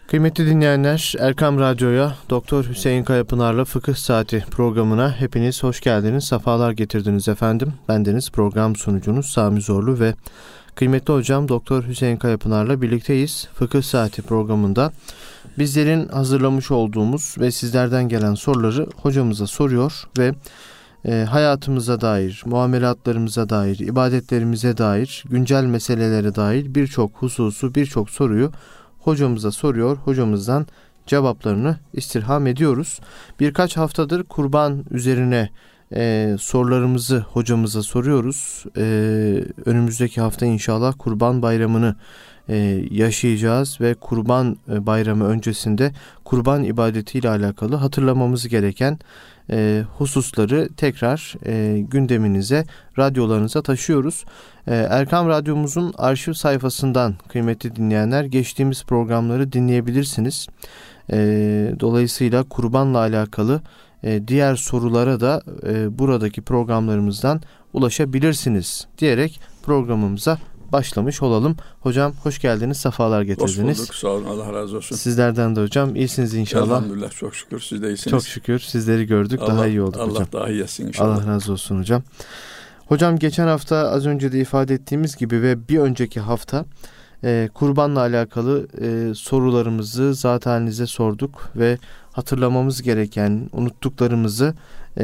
Kıymetli dinleyenler, Erkam Radyo'ya Doktor Hüseyin Kayapınar'la Fıkıh Saati programına hepiniz hoş geldiniz, sefalar getirdiniz efendim. Bendeniz program sunucunuz Sami Zorlu ve kıymetli hocam Doktor Hüseyin Kayapınar'la birlikteyiz. Fıkıh Saati programında bizlerin hazırlamış olduğumuz ve sizlerden gelen soruları hocamıza soruyor ve hayatımıza dair, muamelatlarımıza dair, ibadetlerimize dair, güncel meselelere dair birçok hususu, birçok soruyu hocamıza soruyor, hocamızdan cevaplarını istirham ediyoruz. Birkaç haftadır kurban üzerine sorularımızı hocamıza soruyoruz. Önümüzdeki hafta inşallah Kurban Bayramı'nı yaşayacağız ve Kurban Bayramı öncesinde kurban ibadetiyle alakalı hatırlamamız gereken hususları tekrar gündeminize, radyolarınıza taşıyoruz. Erkam Radyomuzun arşiv sayfasından kıymetli dinleyenler geçtiğimiz programları dinleyebilirsiniz. Dolayısıyla kurbanla alakalı diğer sorulara da buradaki programlarımızdan ulaşabilirsiniz diyerek programımıza başlamış olalım. Hocam hoş geldiniz, sefalar getirdiniz. Hoş bulduk, sağ olun, Allah razı olsun. Sizlerden de hocam, iyisiniz inşallah. Elhamdülillah, çok şükür siz de iyisiniz. Çok şükür sizleri gördük, daha iyi olduk hocam. Allah daha iyi etsin inşallah. Allah razı olsun hocam. Hocam geçen hafta az önce de ifade ettiğimiz gibi ve bir önceki hafta kurbanla alakalı sorularımızı zat halinize sorduk ve hatırlamamız gereken, unuttuklarımızı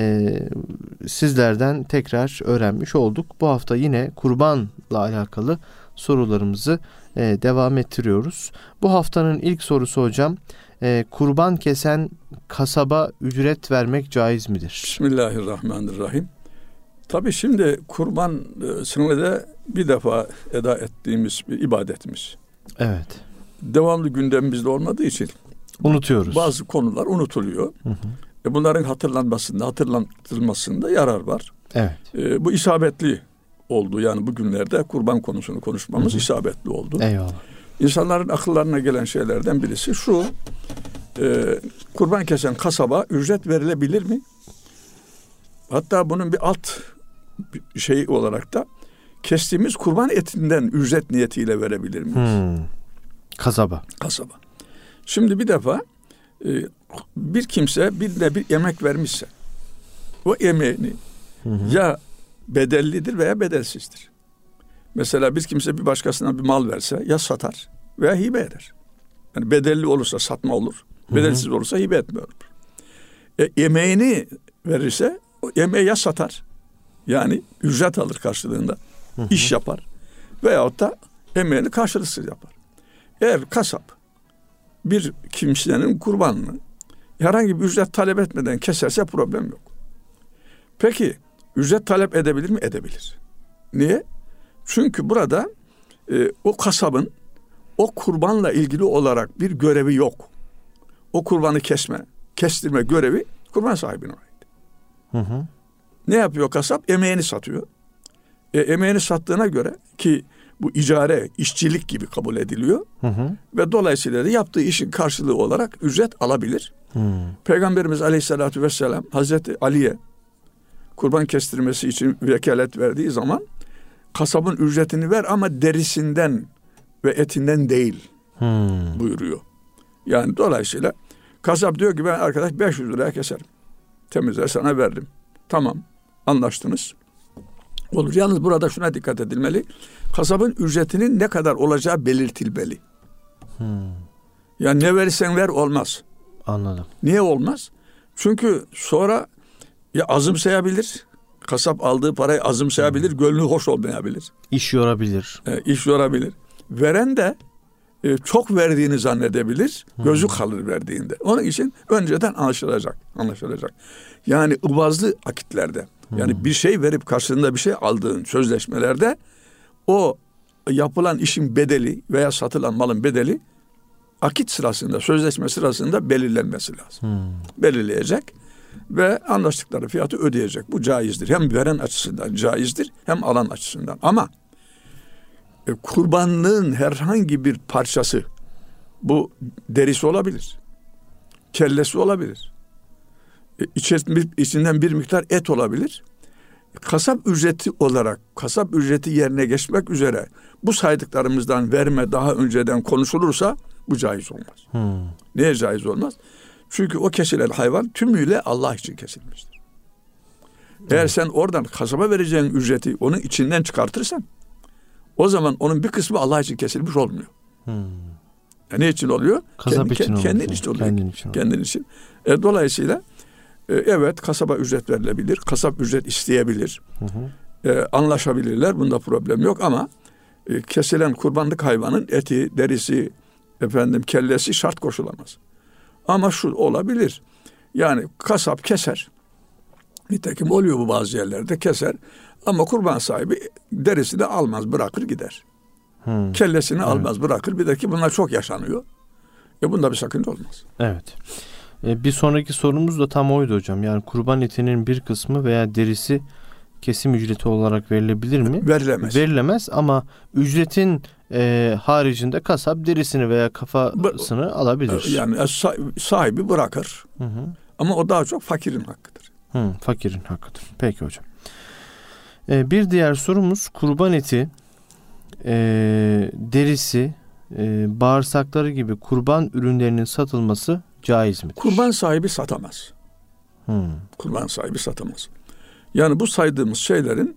sizlerden tekrar öğrenmiş olduk. Bu hafta yine kurbanla alakalı sorularımızı devam ettiriyoruz. Bu haftanın ilk sorusu hocam, kurban kesen kasaba ücret vermek caiz midir? Bismillahirrahmanirrahim. Tabii şimdi kurban senede bir defa eda ettiğimiz bir ibadetimiz. Evet. Devamlı gündemimizde olmadığı için unutuyoruz. Bazı konular unutuluyor. Hı hı. Bunların hatırlatılmasında yarar var. Evet. Bu isabetli oldu. Yani bugünlerde kurban konusunu konuşmamız isabetli oldu. Eyvallah. İnsanların akıllarına gelen şeylerden birisi şu: kurban kesen kasaba ücret verilebilir mi? Hatta bunun bir alt şey olarak da kestiğimiz kurban etinden ücret niyetiyle verebilir miyiz? Kasaba. Şimdi bir defa bir kimse birine bir emek vermişse o emeğini ya bedellidir veya bedelsizdir. Mesela bir kimse bir başkasına bir mal verse ya satar veya hibe eder. Yani bedelli olursa satma olur. Bedelsiz olursa hibe etme olur. Emeğini verirse o emeği ya satar, yani ücret alır karşılığında, iş yapar veyahut da emeğini karşılıksız yapar. Eğer kasap bir kimsenin kurbanını herhangi bir ücret talep etmeden keserse problem yok. Peki ücret talep edebilir mi? Edebilir. Niye? Çünkü burada o kasabın o kurbanla ilgili olarak bir görevi yok. O kurbanı kestirme görevi kurban sahibine ait. Ne yapıyor kasap? Emeğini satıyor. Emeğini sattığına göre, ki bu icare, işçilik gibi kabul ediliyor. Ve dolayısıyla da yaptığı işin karşılığı olarak ücret alabilir. Peygamberimiz Aleyhisselatü Vesselam Hazreti Ali'ye kurban kestirmesi için vekalet verdiği zaman kasabın ücretini ver ama derisinden ve etinden değil buyuruyor. Yani dolayısıyla kasap diyor ki ben arkadaş 500 liraya keserim. Temizler sana verdim. Tamam, anlaştınız. Olur. Yalnız burada şuna dikkat edilmeli. Kasabın ücretinin ne kadar olacağı belirtilmeli. Yani ne verirsen ver olmaz. Anladım. Niye olmaz? Çünkü sonra ya azımsayabilir. Kasap aldığı parayı azımsayabilir. Gönlü hoş olmayabilir. İş yorabilir. İş yorabilir. Veren de çok verdiğini zannedebilir. Gözü kalır verdiğinde. Onun için önceden anlaşılacak. Yani ıvazlı akitlerde, yani bir şey verip karşılığında bir şey aldığın sözleşmelerde o yapılan işin bedeli veya satılan malın bedeli akit sırasında, sözleşme sırasında belirlenmesi lazım. Belirleyecek ve anlaştıkları fiyatı ödeyecek. Bu caizdir. Hem veren açısından caizdir, hem alan açısından. Ama kurbanlığın herhangi bir parçası, bu derisi olabilir, kellesi olabilir, içinden bir miktar et olabilir. Kasap ücreti olarak, kasap ücreti yerine geçmek üzere bu saydıklarımızdan verme daha önceden konuşulursa bu caiz olmaz. Niye caiz olmaz? Çünkü o kesilen hayvan tümüyle Allah için kesilmiştir. Eğer sen oradan kasaba vereceğin ücreti onun içinden çıkartırsan, o zaman onun bir kısmı Allah için kesilmiş olmuyor. Ne için oluyor? Kasap için oluyor. Kendin için oluyor. Kendin için. Dolayısıyla evet, kasaba ücret verilebilir. Kasap ücret isteyebilir. Anlaşabilirler. Bunda problem yok ama kesilen kurbanlık hayvanın eti, derisi, kellesi şart koşulamaz. Ama şu olabilir. Yani kasap keser. Nitekim oluyor bu bazı yerlerde, keser. Ama kurban sahibi derisini almaz, bırakır gider. Kellesini almaz, bırakır. Bir de ki bunlar çok yaşanıyor. Bunda bir sakınca olmaz. Evet. Bir sonraki sorumuz da tam oydu hocam. Yani kurban etinin bir kısmı veya derisi kesim ücreti olarak verilebilir mi? Verilemez. Verilemez ama ücretin haricinde kasap derisini veya kafasını alabilir. Yani sahibi bırakır. Ama o daha çok fakirin hakkıdır. Fakirin hakkıdır. Peki hocam. Bir diğer sorumuz, kurban eti, derisi, bağırsakları gibi kurban ürünlerinin satılması caiz midir? Kurban sahibi satamaz. Kurban sahibi satamaz. Yani bu saydığımız şeylerin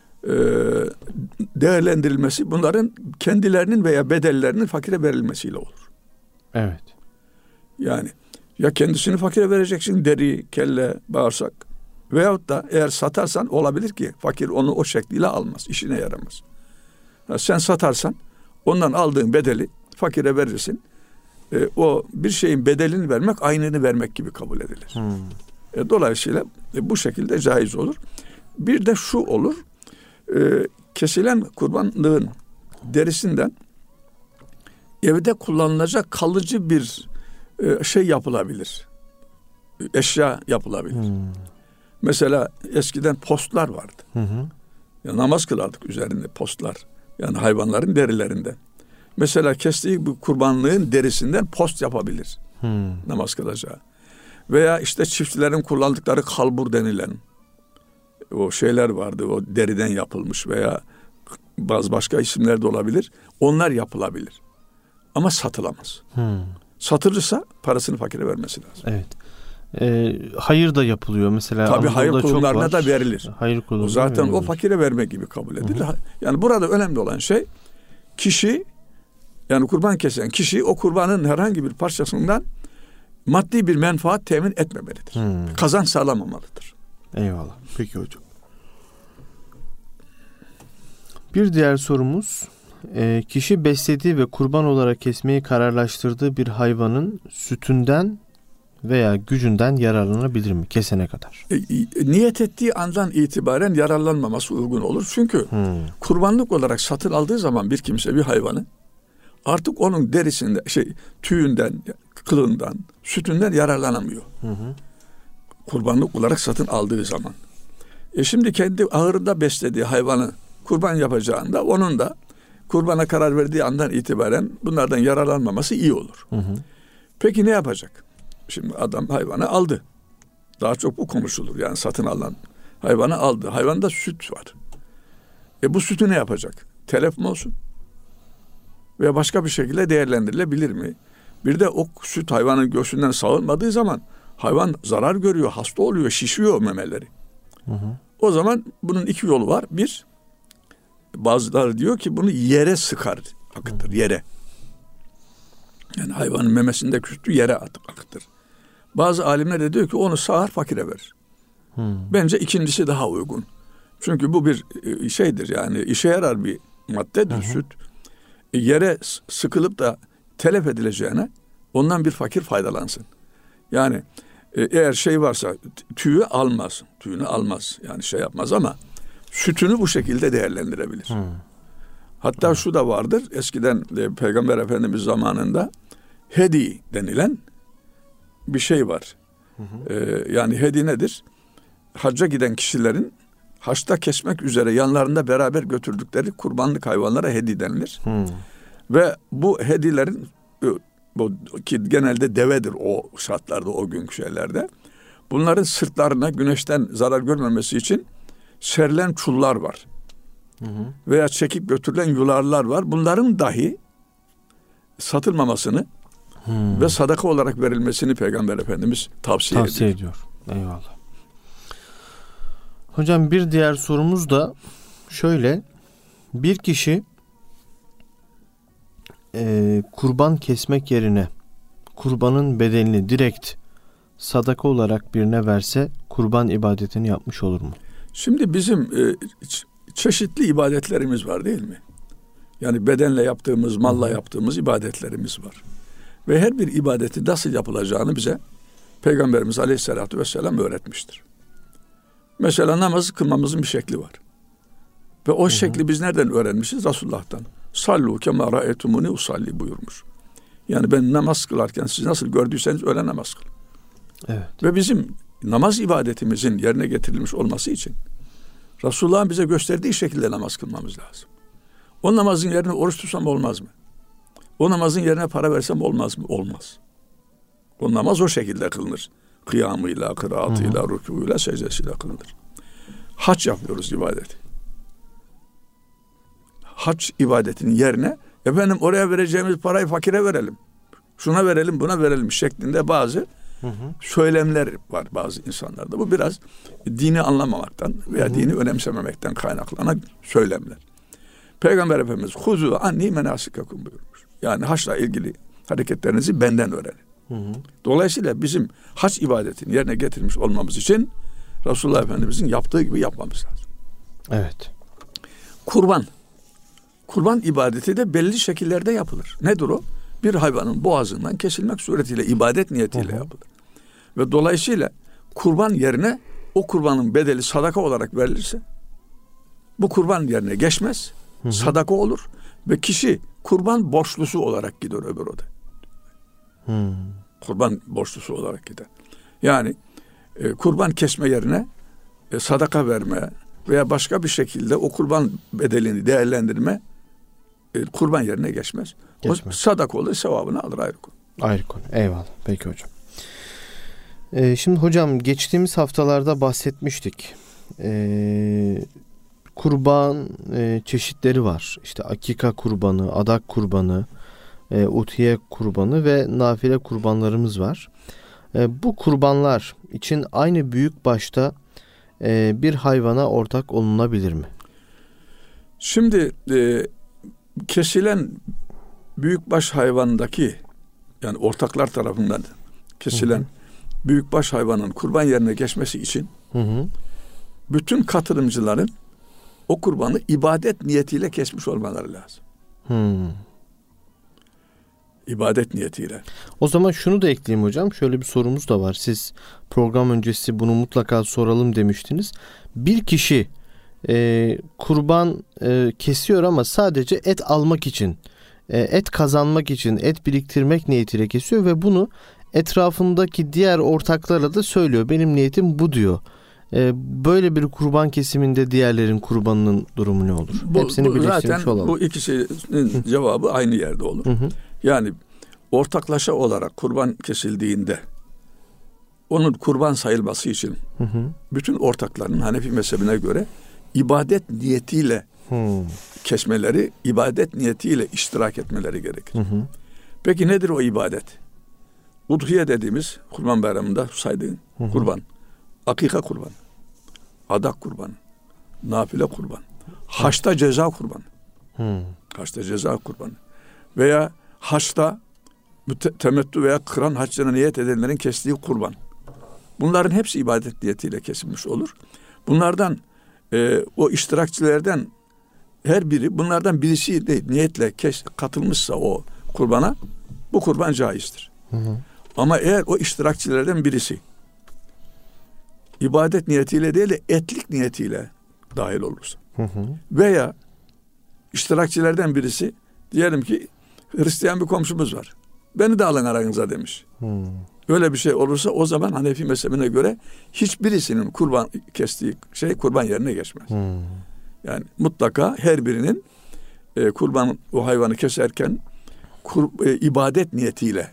değerlendirilmesi, bunların kendilerinin veya bedellerinin fakire verilmesiyle olur. Evet. Yani ya kendisini fakire vereceksin, deri, kelle, bağırsak, veyahut da eğer satarsan olabilir ki fakir onu o şekliyle almaz, işine yaramaz. Sen satarsan ondan aldığın bedeli fakire verirsin. O bir şeyin bedelini vermek aynını vermek gibi kabul edilir. Dolayısıyla bu şekilde caiz olur. Bir de şu olur. Kesilen kurbanlığın derisinden evde kullanılacak kalıcı bir şey yapılabilir. Eşya yapılabilir. Mesela eskiden postlar vardı. Ya namaz kılardık üzerinde postlar. Yani hayvanların derilerinde. Mesela kestiği bu kurbanlığın derisinden post yapabilir. Namaz kılacağı. Veya işte çiftçilerin kullandıkları kalbur denilen o şeyler vardı. O deriden yapılmış veya bazı başka isimler de olabilir. Onlar yapılabilir. Ama satılamaz. Satılırsa parasını fakire vermesi lazım. Evet. Hayır da yapılıyor mesela. Tabii hayır kurumlarına da verilir. Hayır kurumlarına zaten verilir. O fakire vermek gibi kabul edilir. Yani burada önemli olan şey kişi, yani kurban kesen kişi o kurbanın herhangi bir parçasından maddi bir menfaat temin etmemelidir. Kazanç sağlamamalıdır. Eyvallah. Peki hocam. Bir diğer sorumuz, kişi beslediği ve kurban olarak kesmeyi kararlaştırdığı bir hayvanın sütünden veya gücünden yararlanabilir mi kesene kadar? Niyet ettiği andan itibaren yararlanmaması uygun olur. Çünkü kurbanlık olarak satın aldığı zaman bir kimse bir hayvanı artık onun derisinde, tüyünden, kılından, sütünden yararlanamıyor. Kurbanlık olarak satın aldığı zaman. Şimdi kendi ahırında beslediği hayvanı kurban yapacağında onun da kurbana karar verdiği andan itibaren bunlardan yararlanmaması iyi olur. Peki ne yapacak? Şimdi adam hayvanı aldı. Daha çok bu konuşulur. Yani satın alan hayvanı aldı. Hayvanda süt var. Bu sütü ne yapacak? Telef mi olsun? Veya başka bir şekilde değerlendirilebilir mi? Bir de o süt hayvanın göğsünden sağılmadığı zaman hayvan zarar görüyor, hasta oluyor, şişiyor memeleri. O zaman bunun iki yolu var. Bir, bazıları diyor ki bunu yere sıkar, akıtır, yere. Yani hayvanın memesindeki sütü yere akıtır. Bazı alimler de diyor ki onu sağar, fakire verir. Bence ikincisi daha uygun. Çünkü bu bir şeydir, yani işe yarar bir maddedir süt. Yere sıkılıp da telef edileceğine ondan bir fakir faydalansın. Yani eğer şey varsa tüyünü almaz. Yani şey yapmaz ama sütünü bu şekilde değerlendirebilir. Hatta şu da vardır. Eskiden Peygamber Efendimiz zamanında hedi denilen bir şey var. Yani hedi nedir? Hacca giden kişilerin haçta kesmek üzere yanlarında beraber götürdükleri kurbanlık hayvanlara hedi denilir. Ve bu hedilerin ki genelde devedir o şartlarda, o günkü şeylerde. Bunların sırtlarına güneşten zarar görmemesi için serilen çullar var. Veya çekip götürülen yularlar var. Bunların dahi satılmamasını Ve sadaka olarak verilmesini Peygamber Efendimiz tavsiye ediyor. Eyvallah. Hocam bir diğer sorumuz da şöyle. Bir kişi kurban kesmek yerine kurbanın bedelini direkt sadaka olarak birine verse kurban ibadetini yapmış olur mu? Şimdi bizim çeşitli ibadetlerimiz var değil mi? Yani bedenle yaptığımız, malla yaptığımız ibadetlerimiz var. Ve her bir ibadeti nasıl yapılacağını bize Peygamberimiz Aleyhisselatü Vesselam öğretmiştir. Mesela namazı kılmamızın bir şekli var. Ve o şekli biz nereden öğrenmişiz? Resulullah'tan. Sallu kema ra'etumuni usalli buyurmuş. Yani ben namaz kılarken siz nasıl gördüyseniz öyle namaz kılın. Evet. Ve bizim namaz ibadetimizin yerine getirilmiş olması için Resulullah'ın bize gösterdiği şekilde namaz kılmamız lazım. O namazın yerine oruç tutsam olmaz mı? O namazın yerine para versem olmaz mı? Olmaz. O namaz o şekilde kılınır. Kıyamıyla, kıraatıyla, rükûyla, secdesiyle kılınır. Hac yapıyoruz ibadeti. Hac ibadetinin yerine efendim oraya vereceğimiz parayı fakire verelim. Şuna verelim, buna verelim şeklinde bazı söylemler var bazı insanlarda. Bu biraz dini anlamamaktan veya dini önemsememekten kaynaklanan söylemler. Peygamber Efendimiz "Huzu anni menasikakum" buyurmuş. Yani haçla ilgili hareketlerinizi benden öğrenin. Dolayısıyla bizim hac ibadetini yerine getirmiş olmamız için Resulullah Efendimizin yaptığı gibi yapmamız lazım. Evet. Kurban ibadeti de belli şekillerde yapılır. Nedir o? Bir hayvanın boğazından kesilmek suretiyle ibadet niyetiyle yapılır. Ve dolayısıyla kurban yerine o kurbanın bedeli sadaka olarak verilirse bu kurban yerine geçmez. Sadaka olur ve kişi kurban borçlusu olarak gider öbür oda. Kurban borçlusu olarak gider. Yani kurban kesme yerine sadaka verme veya başka bir şekilde o kurban bedelini değerlendirme kurban yerine geçmez. O sadaka olur, sevabını alır, ayrı konu. Ayrı konu. Eyvallah. Peki hocam. Şimdi hocam geçtiğimiz haftalarda bahsetmiştik. Kurban çeşitleri var. İşte akika kurbanı, adak kurbanı, utiye kurbanı ve nafile kurbanlarımız var. Bu kurbanlar için aynı büyükbaşta bir hayvana ortak olunabilir mi? Şimdi kesilen büyükbaş hayvandaki yani ortaklar tarafından kesilen büyükbaş hayvanın kurban yerine geçmesi için bütün katılımcıların o kurbanı ibadet niyetiyle kesmiş olmaları lazım. İbadet niyetiyle. O zaman şunu da ekleyeyim hocam. Şöyle bir sorumuz da var. Siz program öncesi bunu mutlaka soralım demiştiniz. Bir kişi kurban kesiyor ama sadece et almak için, et kazanmak için, et biriktirmek niyetiyle kesiyor ve bunu etrafındaki diğer ortaklara da söylüyor. Benim niyetim bu diyor. Böyle bir kurban kesiminde diğerlerin kurbanının durumu ne olur? Hepsini birleştirmiş zaten olalım. Bu ikisinin cevabı aynı yerde olur. Yani ortaklaşa olarak kurban kesildiğinde onun kurban sayılması için bütün ortakların Hanefi mezhebine göre ibadet niyetiyle kesmeleri, ibadet niyetiyle iştirak etmeleri gerekir. Peki nedir o ibadet? Udhiye dediğimiz kurban bayramında saydığın kurban, akika kurban, adak kurban, nafile kurban, haçta ceza kurban, haçta ceza kurbanı veya haçta temettü veya kıran haccına niyet edenlerin kestiği kurban. Bunların hepsi ibadet niyetiyle kesilmiş olur. Bunlardan o iştirakçilerden her biri bunlardan birisi de niyetle katılmışsa o kurbana bu kurban caizdir. Ama eğer o iştirakçilerden birisi ibadet niyetiyle değil de etlik niyetiyle dahil olursa veya iştirakçilerden birisi diyelim ki Hristiyan bir komşumuz var. Beni de alın aranıza demiş. Öyle bir şey olursa o zaman Hanefi mezhebine göre hiçbirisinin kurban kestiği şey kurban yerine geçmez. Yani mutlaka her birinin kurban o hayvanı keserken ibadet niyetiyle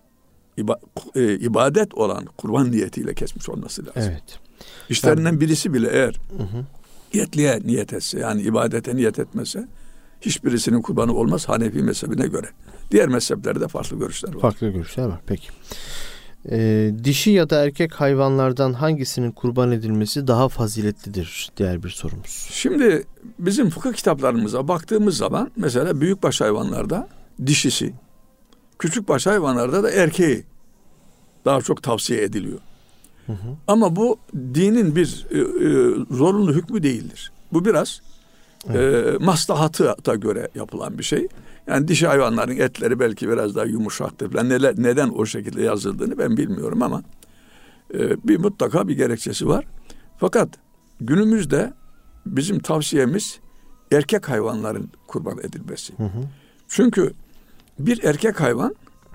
ibadet olan kurban niyetiyle kesmiş olması lazım. Evet. İşlerinden birisi bile eğer etliğe niyet etse yani ibadete niyet etmese hiçbirisinin kurbanı olmaz Hanefi mezhebine göre. Diğer mezheplerde farklı görüşler var. Farklı görüşler var. Peki. Dişi ya da erkek hayvanlardan hangisinin kurban edilmesi daha faziletlidir? Diğer bir sorumuz. Şimdi bizim fıkıh kitaplarımıza baktığımız zaman mesela büyükbaş hayvanlarda dişisi, küçükbaş hayvanlarda da erkeği daha çok tavsiye ediliyor. Hı hı. Ama bu dinin bir zorunlu hükmü değildir. Bu biraz maslahata göre yapılan bir şey. Yani dişi hayvanların etleri belki biraz daha yumuşaktır falan. Neden o şekilde yazıldığını ben bilmiyorum ama bir mutlaka bir gerekçesi var. Fakat günümüzde bizim tavsiyemiz erkek hayvanların kurban edilmesi. Hı hı. Çünkü bir erkek hayvan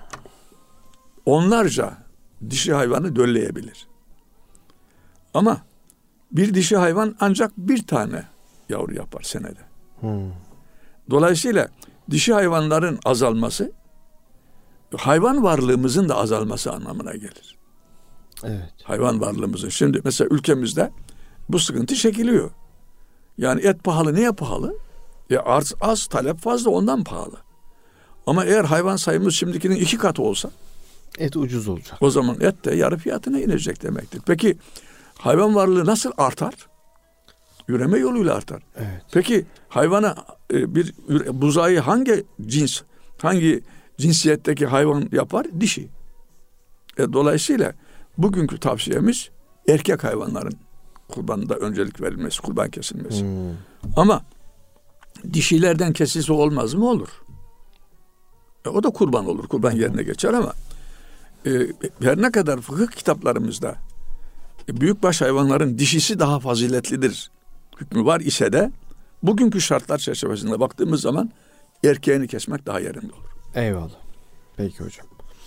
onlarca dişi hayvanı dölleyebilir. Ama bir dişi hayvan ancak bir tane yavru yapar senede. Dolayısıyla dişi hayvanların azalması hayvan varlığımızın da azalması anlamına gelir. Evet. Hayvan varlığımızın. Şimdi mesela ülkemizde bu sıkıntı çekiliyor. Yani et pahalı. Niye pahalı? Arz az, talep fazla, ondan pahalı. Ama eğer hayvan sayımız şimdikinin 2 katı olsa et ucuz olacak. O zaman et de yarı fiyatına inecek demektir. Peki hayvan varlığı nasıl artar? Üreme yoluyla artar. Evet. Peki hayvana bir buzayı hangi cinsiyetteki hayvan yapar? Dişi. Dolayısıyla bugünkü tavsiyemiz erkek hayvanların kurbanında öncelik verilmesi, kurban kesilmesi. Ama dişilerden kesilse olmaz mı? Olur. O da kurban olur. Kurban yerine geçer ama her ne kadar fıkıh kitaplarımızda büyükbaş hayvanların dişisi daha faziletlidir hükmü var ise de bugünkü şartlar çerçevesinde baktığımız zaman erkeğini kesmek daha yerinde olur. Eyvallah. Peki hocam.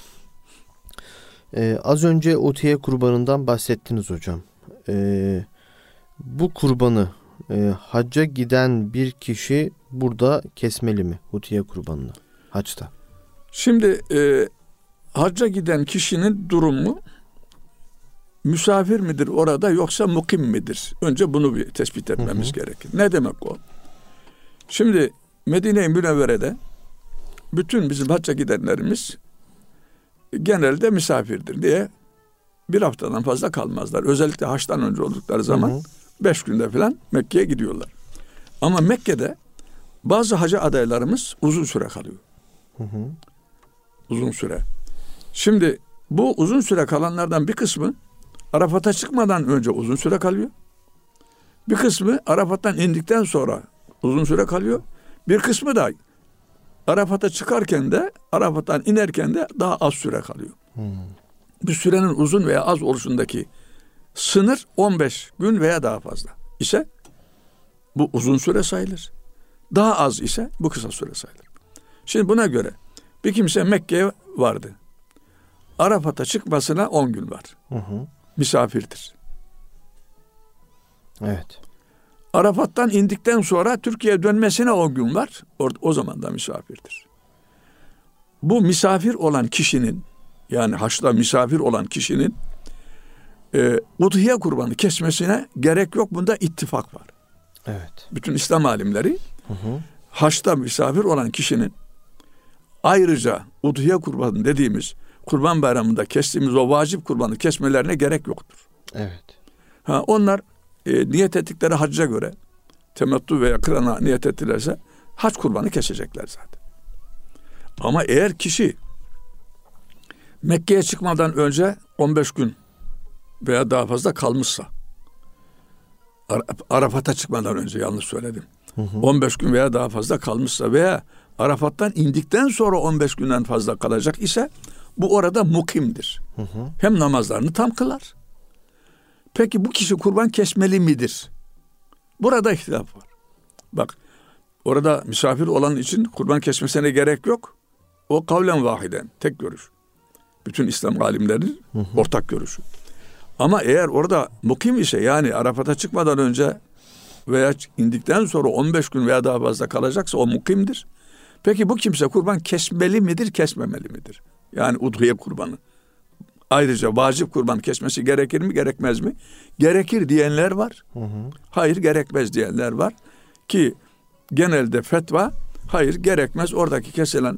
Az önce utiye kurbanından bahsettiniz hocam. Bu kurbanı hacca giden bir kişi burada kesmeli mi? Utiye kurbanını haçta. Şimdi hacca giden kişinin durumu misafir midir orada yoksa mukim midir? Önce bunu bir tespit etmemiz gerekir. Ne demek o? Şimdi Medine-i Münevvere'de bütün bizim hacca gidenlerimiz genelde misafirdir diye bir haftadan fazla kalmazlar. Özellikle haçtan önce oldukları zaman 5 günde falan Mekke'ye gidiyorlar. Ama Mekke'de bazı hacı adaylarımız uzun süre kalıyor. Uzun süre. Şimdi bu uzun süre kalanlardan bir kısmı Arafat'a çıkmadan önce uzun süre kalıyor. Bir kısmı Arafat'tan indikten sonra uzun süre kalıyor. Bir kısmı da Arafat'a çıkarken de Arafat'tan inerken de daha az süre kalıyor. Bu sürenin uzun veya az oluşundaki sınır 15 gün veya daha fazla ise bu uzun süre sayılır. Daha az ise bu kısa süre sayılır. Şimdi buna göre bir kimse Mekke'ye vardı. Arafat'a çıkmasına 10 gün var. Misafirdir. Evet. Arafat'tan indikten sonra Türkiye'ye dönmesine 10 gün var. O zaman da misafirdir. Bu misafir olan kişinin, yani haçta misafir olan kişinin udhiye kurbanı kesmesine gerek yok. Bunda ittifak var. Evet. Bütün İslam alimleri haçta misafir olan kişinin ayrıca udhiye kurbanı dediğimiz Kurban Bayramı'nda kestiğimiz o vacip kurbanı kesmelerine gerek yoktur. Evet. Onlar niyet ettikleri hacca göre temettü veya kırana niyet ettilerse hac kurbanı kesecekler zaten. Ama eğer kişi Mekke'ye çıkmadan önce 15 gün veya daha fazla kalmışsa, Arafat'a çıkmadan önce yanlış söyledim. 15 gün veya daha fazla kalmışsa veya Arafat'tan indikten sonra 15 günden fazla kalacak ise bu orada mukimdir. Hem namazlarını tam kılar. Peki bu kişi kurban kesmeli midir? Burada ihtilaf var. Bak, orada misafir olan için kurban kesmesine gerek yok. O kavlen vahiden, tek görüş. Bütün İslam alimlerinin ortak görüşü. Ama eğer orada mukim ise, yani Arafat'a çıkmadan önce veya indikten sonra 15 gün veya daha fazla kalacaksa o mukimdir. Peki bu kimse kurban kesmeli midir, kesmemeli midir? Yani udhiye kurbanı. Ayrıca vacip kurban kesmesi gerekir mi, gerekmez mi? Gerekir diyenler var. Hayır, gerekmez diyenler var. Ki genelde fetva, hayır gerekmez, oradaki kesilen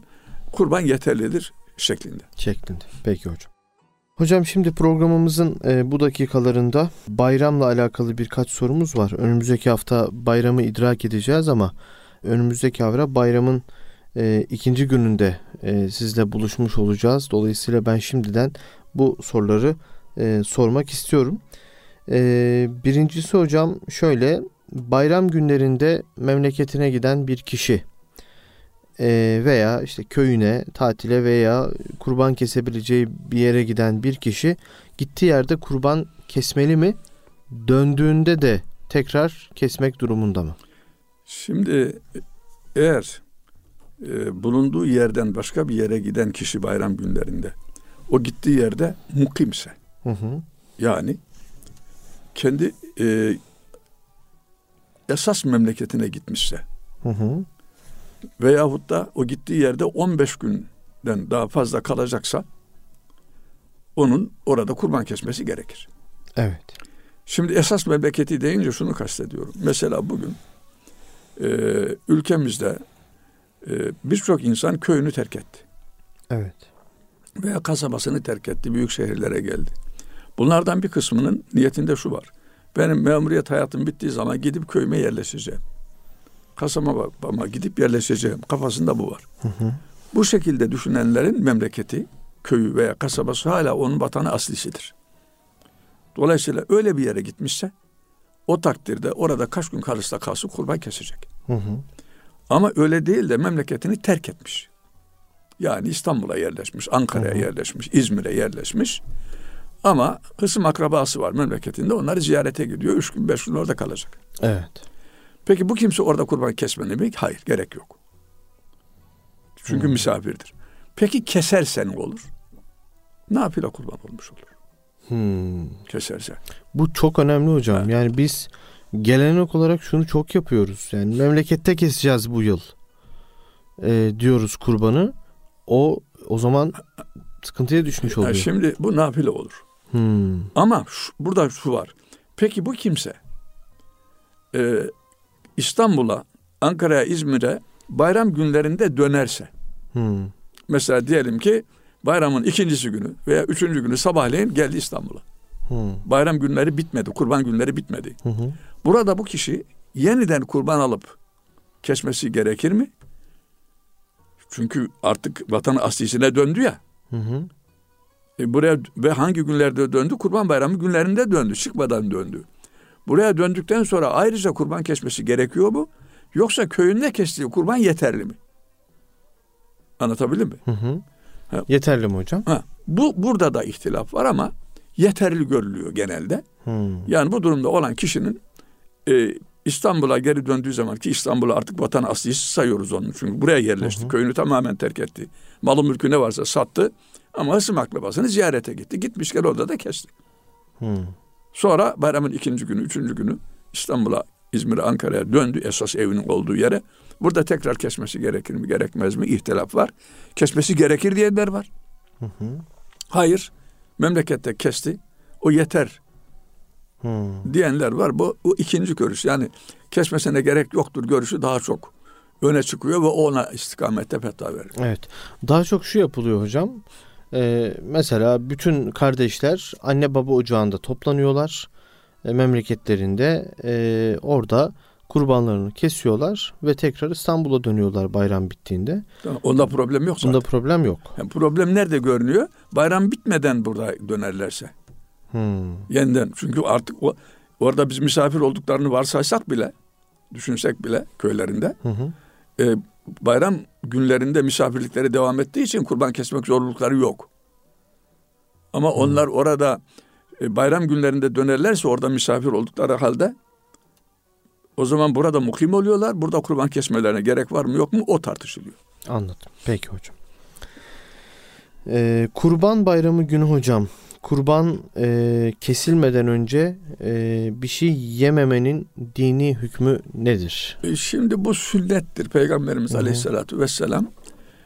kurban yeterlidir şeklinde. Peki hocam. Hocam şimdi programımızın bu dakikalarında bayramla alakalı birkaç sorumuz var. Önümüzdeki hafta bayramı idrak edeceğiz ama önümüzdeki hafta bayramın ikinci gününde sizle buluşmuş olacağız. Dolayısıyla ben şimdiden bu soruları sormak istiyorum. Birincisi hocam şöyle: bayram günlerinde memleketine giden bir kişi veya işte köyüne, tatile veya kurban kesebileceği bir yere giden bir kişi gittiği yerde kurban kesmeli mi? Döndüğünde de tekrar kesmek durumunda mı? Şimdi eğer bulunduğu yerden başka bir yere giden kişi bayram günlerinde o gittiği yerde mukimse, yani kendi esas memleketine gitmişse, veyahut da o gittiği yerde 15 günden daha fazla kalacaksa onun orada kurban kesmesi gerekir. Evet. Şimdi esas memleketi deyince şunu kastediyorum. Mesela bugün ülkemizde birçok insan köyünü terk etti. Evet. Veya kasabasını terk etti, büyük şehirlere geldi. Bunlardan bir kısmının niyetinde şu var: benim memuriyet hayatım bittiği zaman gidip köyüme yerleşeceğim. Kasabama gidip yerleşeceğim. Kafasında bu var. Bu şekilde düşünenlerin memleketi, köyü veya kasabası hala onun vatanı aslisidir. Dolayısıyla öyle bir yere gitmişse o takdirde orada kaç gün kalırsa kalsın kurban kesecek. Ama öyle değil de memleketini terk etmiş. Yani İstanbul'a yerleşmiş, Ankara'ya yerleşmiş, İzmir'e yerleşmiş. Ama kısım akrabası var memleketinde, onları ziyarete gidiyor. 3 gün 5 gün orada kalacak. Evet. Peki bu kimse orada kurban kesmeli mi? Hayır, gerek yok. Çünkü misafirdir. Peki keserse ne olur? Nafile kurban olmuş olur. Keserse. Bu çok önemli hocam. Evet. Yani biz gelenek olarak şunu çok yapıyoruz. Yani memlekette keseceğiz bu yıl diyoruz kurbanı. O zaman sıkıntıya düşmüş oluyor. Yani şimdi bu nafile olur. Ama burada şu var. Peki bu kimse İstanbul'a, Ankara'ya, İzmir'e bayram günlerinde dönerse, mesela diyelim ki bayramın 2. günü veya 3. günü sabahleyin geldi İstanbul'a. Bayram günleri bitmedi, kurban günleri bitmedi. Burada bu kişi yeniden kurban alıp kesmesi gerekir mi? Çünkü artık vatan aslisine döndü ya. Buraya ve hangi günlerde döndü? Kurban bayramı günlerinde döndü, çıkmadan döndü. Buraya döndükten sonra ayrıca kurban kesmesi gerekiyor mu? Yoksa köyünde kestiği kurban yeterli mi? Anlatabildim mi? Yeterli mi hocam? Burada da ihtilaf var ama yeterli görülüyor genelde. Yani bu durumda olan kişinin İstanbul'a geri döndüğü zaman, ki İstanbul'a artık vatan aslisi sayıyoruz onu. Çünkü buraya yerleşti. Köyünü tamamen terk etti. Malı mülkü ne varsa sattı. Ama hısım akrabasını ziyarete gitti. Gitmişken orada da kesti. Sonra bayramın 2. günü, 3. günü İstanbul'a, İzmir'e, Ankara'ya döndü, esas evinin olduğu yere. Burada tekrar kesmesi gerekir mi, gerekmez mi? İhtilaf var. Kesmesi gerekir diyenler var. Hayır, memlekette kesti, o yeter diyenler var. Bu 2. görüş. Yani kesmesine gerek yoktur görüşü daha çok öne çıkıyor ve ona istikamette fetva verir. Evet. Daha çok şu yapılıyor hocam. Mesela bütün kardeşler anne baba ocağında toplanıyorlar. Memleketlerinde orada kurbanlarını kesiyorlar ve tekrar İstanbul'a dönüyorlar bayram bittiğinde. Tamam, onda problem yok zaten. Bunda problem yok. Yani problem nerede görünüyor? Bayram bitmeden burada dönerlerse. Yeniden. Çünkü artık orada biz misafir olduklarını varsaysak bile, düşünsek bile köylerinde, bayram günlerinde misafirlikleri devam ettiği için kurban kesmek zorlukları yok. Ama onlar orada bayram günlerinde dönerlerse, orada misafir oldukları halde, o zaman burada mukim oluyorlar. Burada kurban kesmelerine gerek var mı yok mu, o tartışılıyor. Anladım. Peki hocam. Kurban bayramı günü hocam, kurban kesilmeden önce bir şey yememenin dini hükmü nedir? Şimdi bu sünnettir. Peygamberimiz Aleyhisselatü Vesselam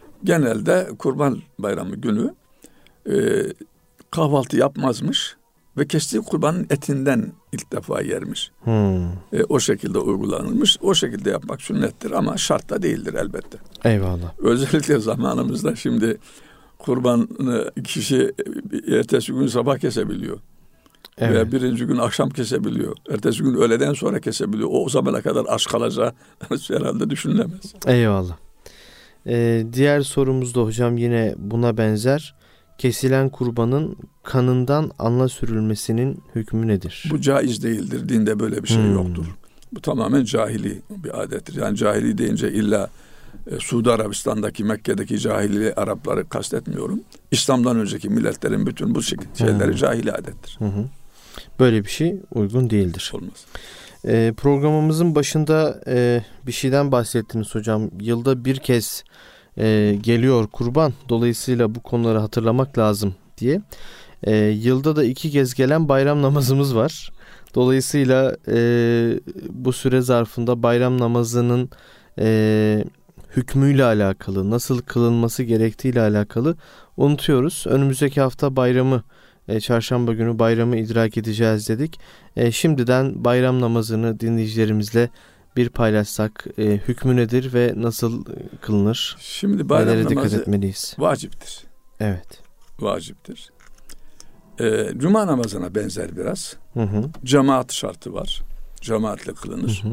genelde kurban bayramı günü kahvaltı yapmazmış. ve kestiği kurbanın etinden ilk defa yermiş. O şekilde uygulanılmış. O şekilde yapmak sünnettir ama şart da değildir elbette. Eyvallah. Özellikle zamanımızda şimdi kurbanı kişi ertesi gün sabah kesebiliyor. Evet. Veya birinci gün akşam kesebiliyor. Ertesi gün öğleden sonra kesebiliyor. O zamana kadar aç kalacağı herhalde düşünülemez. Eyvallah. Diğer sorumuz da hocam yine buna benzer. Kesilen kurbanın kanından alna sürülmesinin hükmü nedir? Bu caiz değildir. Dinde böyle bir şey yoktur. Bu tamamen cahili bir adettir. Yani cahili deyince illa Suudi Arabistan'daki, Mekke'deki cahili Arapları kastetmiyorum. İslam'dan önceki milletlerin bütün bu şeyleri cahili adettir. Böyle bir şey uygun değildir. Olmaz. Programımızın başında bir şeyden bahsettiniz hocam. Yılda bir kez geliyor kurban. Dolayısıyla bu konuları hatırlamak lazım diye. Yılda da 2 kez gelen bayram namazımız var. Dolayısıyla bu süre zarfında bayram namazının hükmüyle alakalı, nasıl kılınması gerektiğiyle alakalı unutuyoruz. Önümüzdeki hafta bayramı, çarşamba günü bayramı idrak edeceğiz dedik. Şimdiden bayram namazını dinleyicilerimizle bir paylaşsak, hükmü nedir ve nasıl kılınır? Şimdi bayram nelere dikkat namazı etmeliyiz? vaciptir. Evet. Vaciptir. Cuma namazına benzer biraz. Cemaat şartı var. Cemaatle kılınır.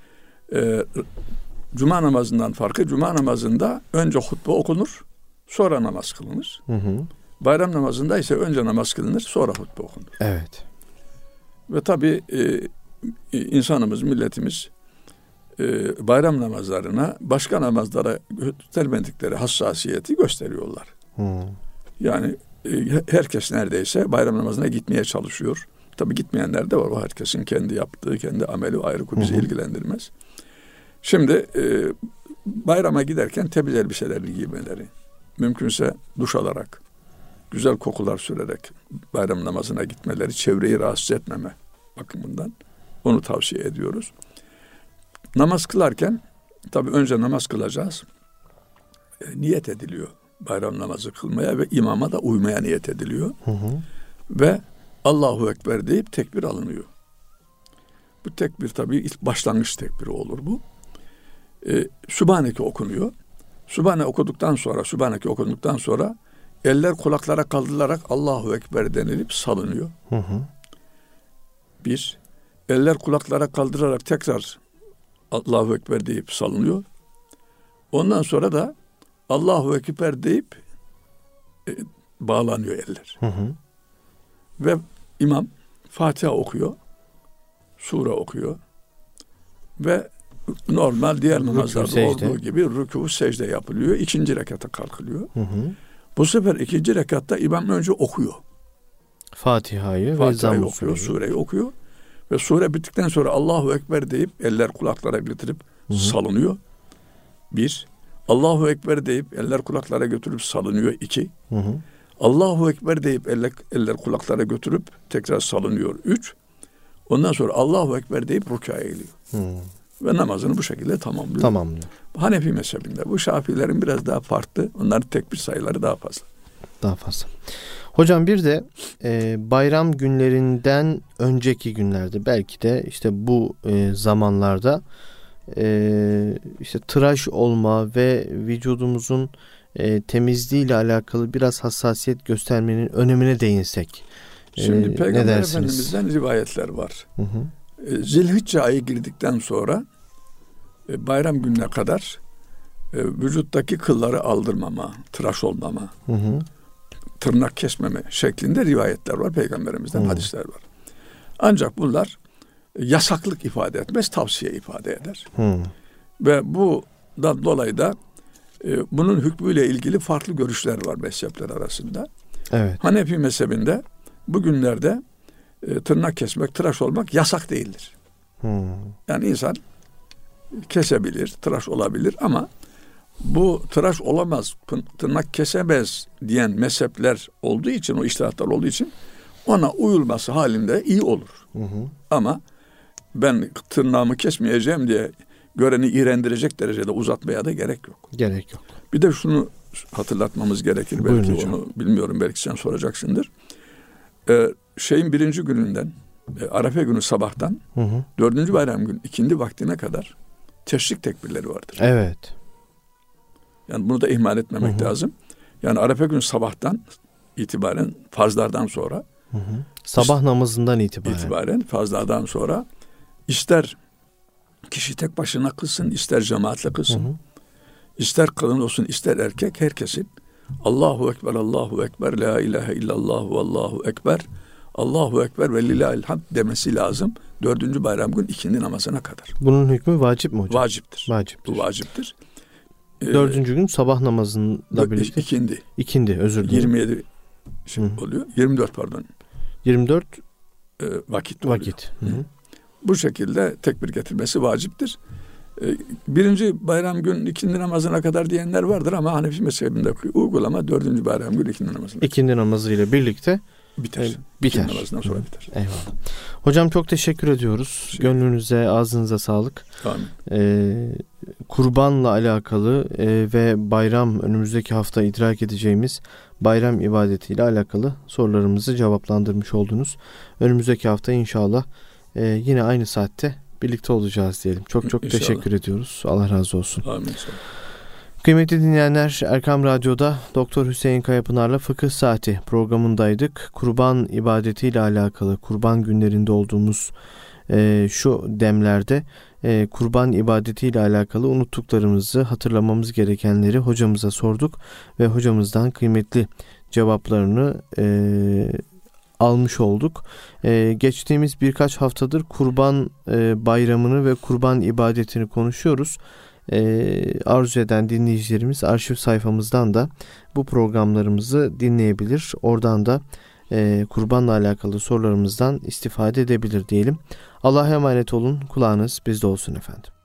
Cuma namazından farkı, cuma namazında önce hutbe okunur, sonra namaz kılınır. Bayram namazında ise önce namaz kılınır, sonra hutbe okunur. Evet. Ve tabii insanımız, milletimiz bayram namazlarına başka namazlara göstermedikleri hassasiyeti gösteriyorlar. Yani herkes neredeyse bayram namazına gitmeye çalışıyor. Tabii gitmeyenler de var. O herkesin kendi yaptığı, kendi ameli ayrı, bizi ilgilendirmez. Şimdi bayrama giderken temiz elbiselerini giymeleri, mümkünse duş alarak, güzel kokular sürerek bayram namazına gitmeleri, çevreyi rahatsız etmeme bakımından onu tavsiye ediyoruz. Namaz kılarken, tabii önce namaz kılacağız. Niyet ediliyor bayram namazı kılmaya ve imama da uymaya niyet ediliyor. Ve Allahu Ekber deyip tekbir alınıyor. Bu tekbir tabii ilk başlangıç tekbiri olur bu. Sübhaneke okunuyor. Sübhaneke okuduktan sonra eller kulaklara kaldırılarak Allahu Ekber denilip salınıyor. Bir, eller kulaklara kaldırarak tekrar Allahu Ekber deyip salınıyor. Ondan sonra da Allahu Ekber deyip bağlanıyor eller. Ve imam Fatiha okuyor, sure okuyor ve normal diğer namazlarda olduğu gibi rükû, secde yapılıyor. 2. rekata kalkılıyor. Bu sefer 2. rekatta imam önce okuyor. Fatiha'yı okuyor, sureyi okuyor. Ve sure bittikten sonra Allahu Ekber deyip eller kulaklara götürüp salınıyor. 1. Allahu Ekber deyip eller kulaklara götürüp salınıyor. 2. Allahu Ekber deyip eller kulaklara götürüp tekrar salınıyor. 3. Ondan sonra Allahu Ekber deyip rükûa eğiliyor. Ve namazını bu şekilde tamamlıyor. Hanefi mezhebinde. Bu Şafiilerin biraz daha farklı. Onların tekbir sayıları daha fazla. Hocam bir de bayram günlerinden önceki günlerde, belki de işte bu zamanlarda işte tıraş olma ve vücudumuzun temizliğiyle alakalı biraz hassasiyet göstermenin önemine değinsek. Şimdi Peygamber Efendimiz'den rivayetler var. Zilhicce ayı girdikten sonra bayram gününe kadar vücuttaki kılları aldırmama, tıraş olmama, tırnak kesmeme şeklinde rivayetler var. Peygamberimizden hadisler var. Ancak bunlar yasaklık ifade etmez, tavsiye ifade eder. Ve bundan dolayı da bunun hükmüyle ilgili farklı görüşler var mezhepler arasında. Evet. Hanefi mezhebinde bugünlerde tırnak kesmek, tıraş olmak yasak değildir. Yani insan kesebilir, tıraş olabilir ama bu tıraş olamaz, tırnak kesemez diyen mezhepler olduğu için, o içtihatlar olduğu için ona uyulması halinde iyi olur. Ama ben tırnağımı kesmeyeceğim diye göreni iğrendirecek derecede uzatmaya da gerek yok. Bir de şunu hatırlatmamız gerekir. Belki onu bilmiyorum, belki sen soracaksındır. şeyin birinci gününden, Arefe günü sabahtan, dördüncü bayram günü ikindi vaktine kadar teşrik tekbirleri vardır. Evet. Yani bunu da ihmal etmemek lazım. Yani Arefe günü sabahtan itibaren, farzlardan sonra, sabah namazından itibaren farzlardan sonra ister kişi tek başına kılsın, ister cemaatle kılsın, ister kadın olsun, ister erkek, herkesin Allahu Ekber, Allahu Ekber, La ilahe illallah ve Allahu Ekber, Allahu Ekber ve lillahil hamd demesi lazım. Dördüncü bayram gün ikindi namazına kadar. Bunun hükmü vacip mi hocam? Vaciptir. Bu vaciptir. Dördüncü gün sabah namazıyla birlikte. İkindi, özür dilerim. 27 oluyor. 24 pardon. 24 vakit oluyor. Hı-hı. Bu şekilde tekbir getirmesi vaciptir. Birinci bayram gün ikindi namazına kadar diyenler vardır ama Hanefi mezhebindeki uygulama dördüncü bayram gün ikindi namazına. İkindi namazıyla birlikte biter. Biter. Namazından sonra biter. Eyvallah. Hocam çok teşekkür ediyoruz. Gönlünüze, ağzınıza sağlık. Amin. Kurbanla alakalı ve bayram, önümüzdeki hafta idrak edeceğimiz bayram ibadetiyle alakalı sorularımızı cevaplandırmış oldunuz. Önümüzdeki hafta inşallah yine aynı saatte birlikte olacağız diyelim. Çok İnşallah. Teşekkür ediyoruz. Allah razı olsun. Amin. Kıymetli dinleyenler, Erkam Radyo'da Doktor Hüseyin Kayapınar'la Fıkıh Saati programındaydık. Kurban ibadetiyle alakalı, kurban günlerinde olduğumuz şu demlerde kurban ibadetiyle alakalı unuttuklarımızı, hatırlamamız gerekenleri hocamıza sorduk ve hocamızdan kıymetli cevaplarını almış olduk. Geçtiğimiz birkaç haftadır kurban bayramını ve kurban ibadetini konuşuyoruz. Arzu eden dinleyicilerimiz arşiv sayfamızdan da bu programlarımızı dinleyebilir. Oradan da kurbanla alakalı sorularımızdan istifade edebilir diyelim. Allah'a emanet olun. Kulağınız bizde olsun efendim.